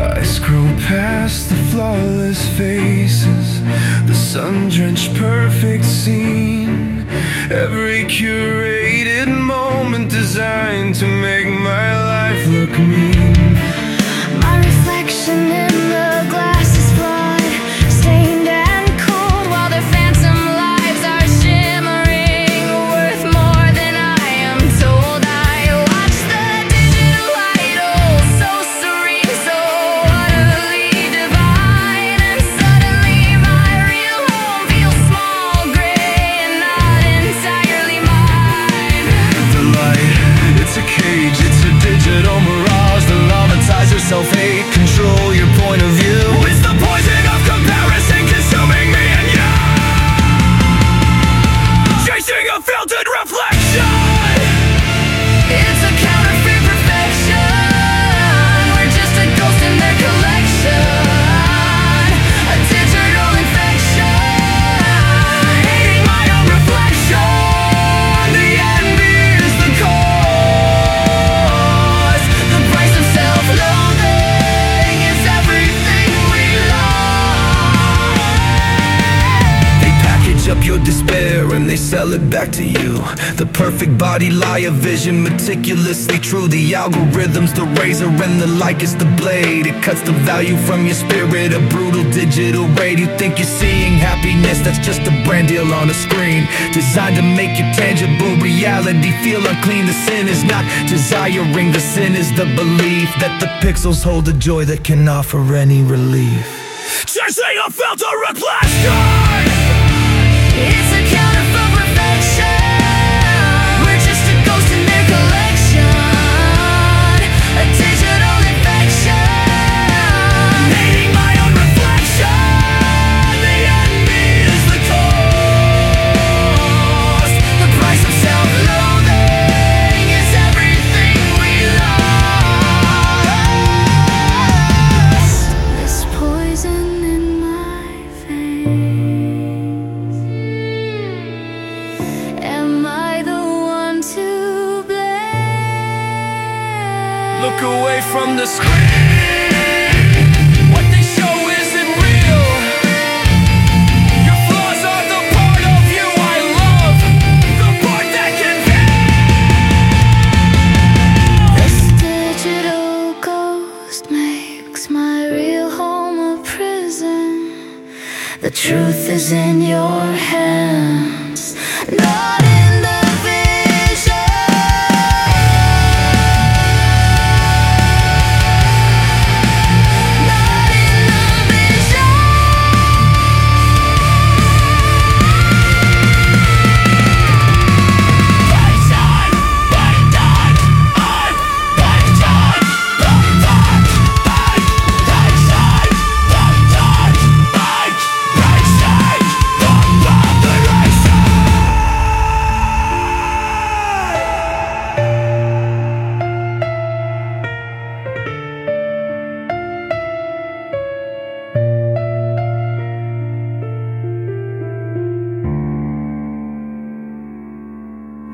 I scroll past the flawless faces, the sun-drenched perfect scene, every curated moment designed to make my life look mean. My reflection in the glass is flawed, stained and cold, while their phantom lives are shimmering, worth more than I am told. I watch the digital idol, so serene, so utterly divine, and suddenly my real home feels small, gray, and not entirely mine. The light, it's a cage, it's a digital mirage. The lamatize your self-hate, control your point of view. It's the poison of comparison consuming me and you, chasing a filtered reflection. It's a counterfeit perfection. We're just a ghost in their collection, a digital infection, hating my own reflection. The envy is the cause. The price of self-loathing is everything we lost. They package up your despair and they sell it back to you. The perfect body, lie, a vision, meticulously true. The algorithm's the razor and the like is the blade. It cuts the value from your spirit, a brutal digital raid. You think you're seeing happiness, that's just a brand deal on a screen, designed to make your tangible reality feel unclean. The sin is not desiring, the sin is the belief that the pixels hold a joy that can offer any relief. Chasing a filter reflection. It's a counterfeit perfection. We're just a ghost in their collection, a digital infection, Hating my own reflection. The envy is the cost. the price of self-loathing is everything we lost. This poison in my veins, am I the one to blame? Look away from the screen. What they show isn't real. Your flaws are the part of you I love, the part that can feel. This digital ghost makes my real home a prison. The truth is in your hands, not